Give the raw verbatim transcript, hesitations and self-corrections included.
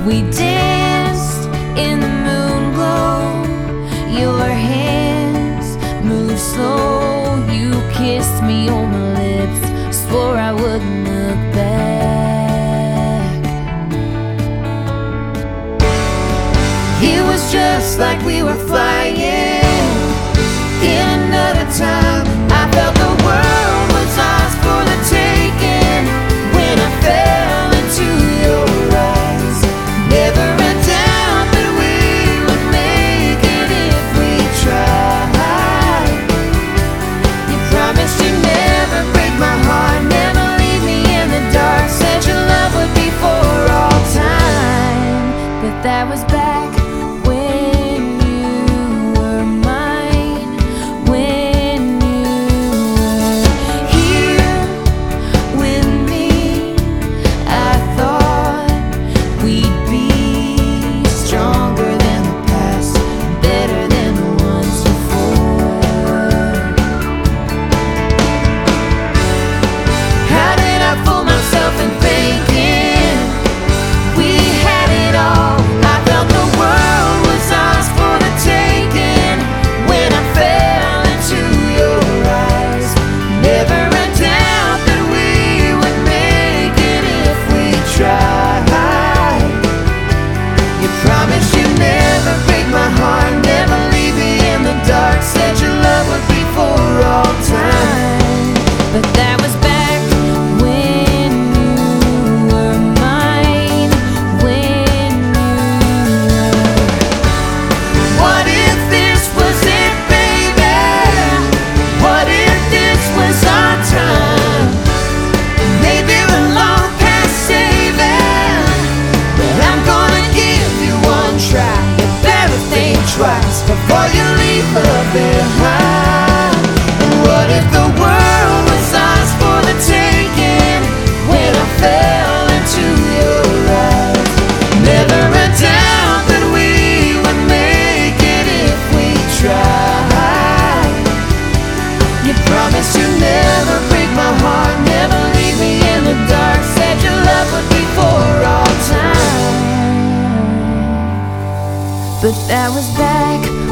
We danced in the moon glow. Your hands moved slow. You kissed me on the lips, swore I wouldn't look back. It was just like we were flying in another time. I felt the world was ours for the taking when I fell into your eyes. Never a doubt that we would make it if we tried. You promised you'd never break my heart, never leave me in the dark. Said your love would be for all time, but that was back when you were mine. When you were here with me, I thought we'd be stronger than the past, better than the ones before. How did I fool myself in thinking we had it all? I felt the world was ours for the taking when I fell into your eyes. Never a doubt that we would make it if we tried. You promised you'd never break my heart, never leave me in the dark. Said your love would be for all time, but that was back when you were mine. When you were. What if this was it, baby? What if this was our time? Maybe we're long past saving, but I'm gonna give you one try. You better think twice before you leave her behind. And what if the world was ours for the taking when I fell into your eyes? Never a doubt that we would make it if we tried. You promised you'd never break my heart, never leave me in the dark. Said your love would be for all time, but that was back